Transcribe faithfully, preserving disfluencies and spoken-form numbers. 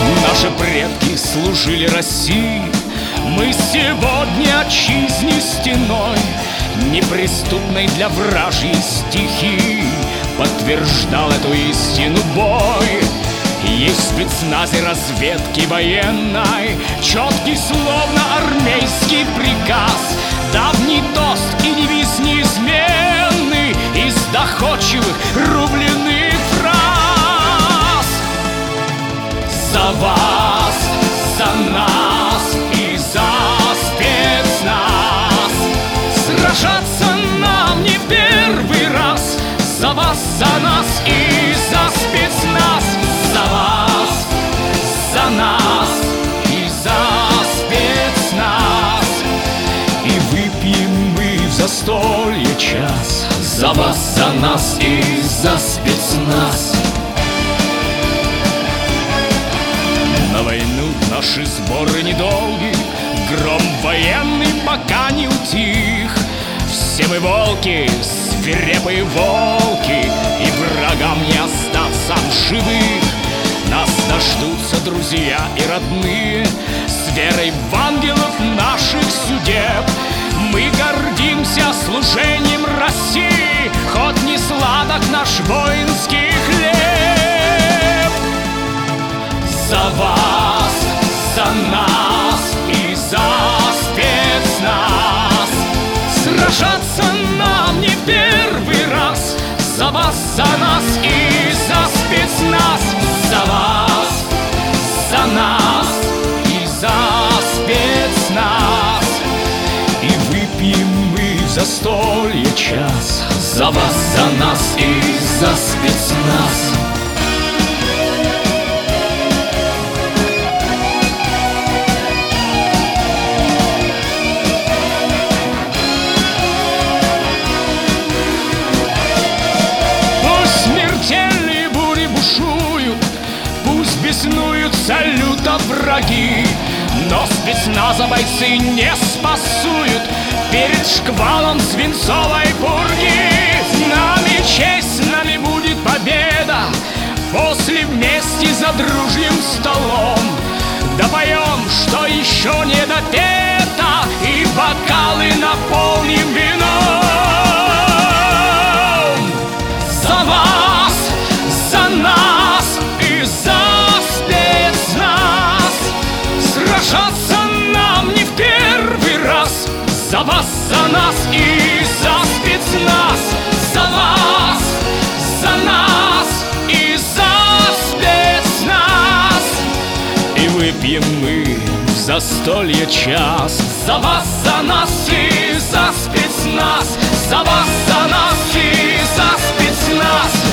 Наши предки служили России, мы сегодня отчизне стеной, неприступной для вражьей стихии, подтверждал эту истину бой. Есть в спецназе разведки военной четкий, словно армейский приказ, давний тост и девиз неизменный из доходчивых рубленых фраз. За вас, за нас и за спецназ сражаться нам не первый раз. За вас, за нас и за спецназ. За вас, за нас и за спецназ. И выпьем мы в застолье час. За вас, за нас и за спецназ. На войну наши сборы недолги, гром военный пока не утих. Все мы волки, свирепые волки, и врагам не остаться в живых. Нас дождутся друзья и родные, с верой в ангелов наших судеб. Мы гордимся служением России, хоть не сладок наш воинский хлеб. За вас, за нас и за спецназ сражаться нам не первый раз. За вас, за нас и за спецназ. За вас, за нас и за спецназ. И выпьем мы в застолье час. За вас, за нас и за спецназ. Беснуются люто враги, но спецназа бойцы не спасуют перед шквалом свинцовой пурги. С нами честь, с нами будет победа, после вместе за дружьим столом допоем, что еще не допето, и бокалы наполним вином. За вас, за нас и за сражаться нам не в первый раз. За вас, за нас и за спецназ. За вас, за нас и за спецназ. И выпьем мы в застолье час. За вас, за нас и за спецназ. За вас, за нас и за спецназ.